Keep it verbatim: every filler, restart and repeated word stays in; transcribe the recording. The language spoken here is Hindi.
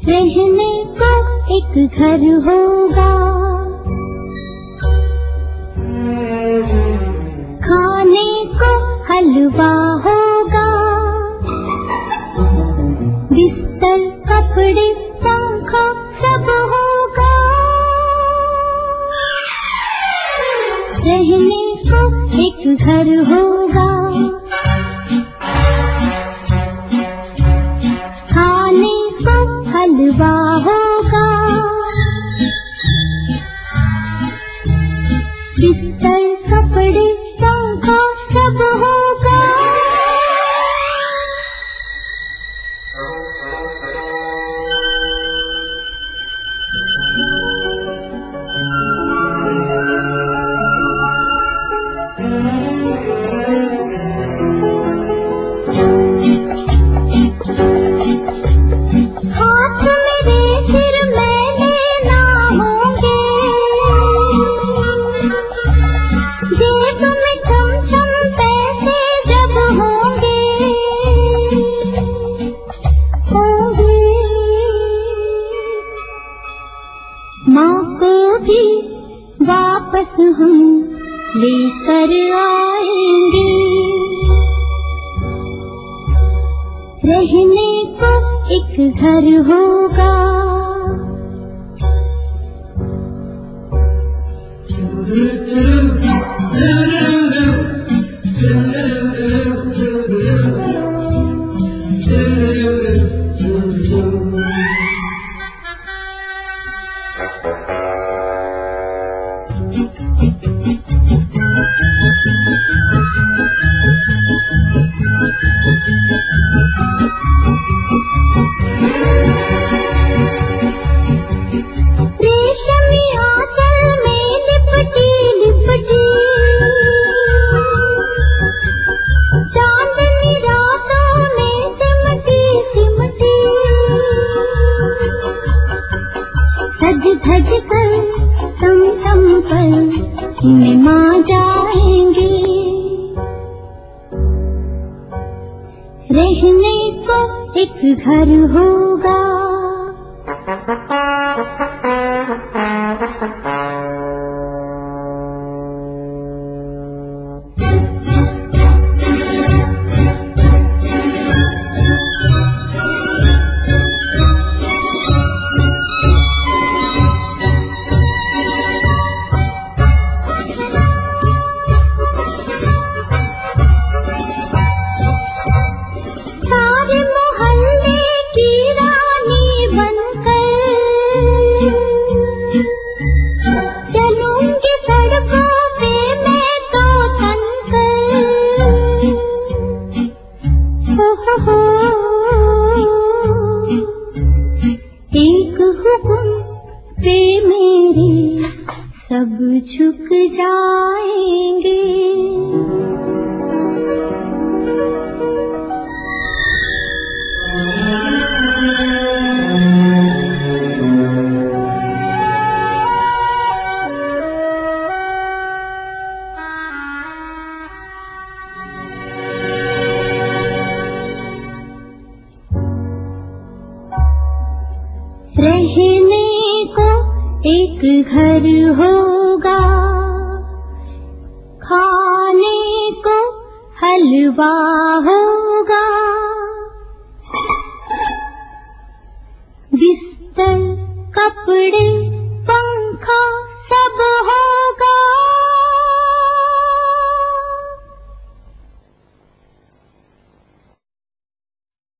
रहने को एक घर होगा, खाने को हलवा होगा, बिस्तर कपड़े पंखा सब होगा। रहने को एक घर होगा, खाने को हलवा होगा, बिस्तर कपड़े पंखा सब होगा। हाथ मेरे सिर मैंने ना होंगे, जेब में छम छम पैसे जब होंगे, होंगे माँ को भी वापस हम लेकर आएंगे। रहने को एक घर होगा, रेशमी आंचल में लिपटी लिपटी, चांदनी रातों में सिमटी सिमटी, सज धज कर सम सम पर सिनेमा जाएंगे। रहने को एक घर होगा, सारे मोहल्ले की रानी बनकर चलूंगी सड़कों पे मैं तो तनकर। हो हो हो एक हुक्म पे मेरे सब झुक जाएंगे। रहने को एक घर होगा, खाने को हलवा होगा, बिस्तर कपड़े पंखा सब हो